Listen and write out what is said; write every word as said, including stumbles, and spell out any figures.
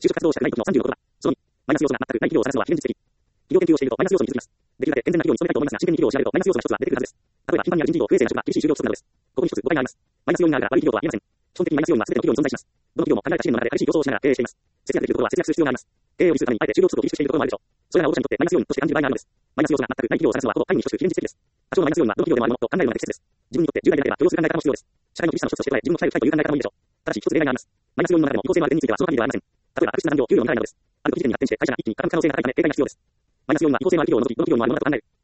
就職活動をしたくない時のさんじゅうのことだ。そのに、マイナス要素が全くない企業を探すのは非現実的。企業研究をしているとマイナス要素に気づきます。できるだけ健全な企業に勤めたいと思いますが、真剣に企業を調べるとマイナス要素の一つが出てくるはずです。例えば、頻繁にある人事異動、不衛生な職場、厳しい就業規則などです。ここに一つ誤解があります。マイナス要因があるから悪い企業とは言えません。基本的にマイナス要因は全ての企業に存在します。どの企業も限られた資源の中で激しい競争をしながら経営しています。節約できることは節約する必要があります。経営を利するためにあえて就業規則を厳しくしているところもあるでしょう。それらが応募者にとってマイナス要因として感じる場合があるのです。マイナス要素が全くない企業を探すのはほぼ皆無に等しく非現実的です。多少のマイナス要因はどの企業でもあるものと考えるのが適切です。自分にとって重大でなければ許容する考え方も必要です。社会の厳しさの一つとして加え、自分を鍛える機会という考え方もいいでしょう。ただし一つ例外があります。マイナス要因の中でも違法性のある点についてはその限りではありません。例えば悪質な残業、給料の未払いなどです。ある時点に発展して会社が一気に傾く可能性が高いため例外が必要です。マイナス要因は違法性のある企業を除きどの企業にもあるものだと考える。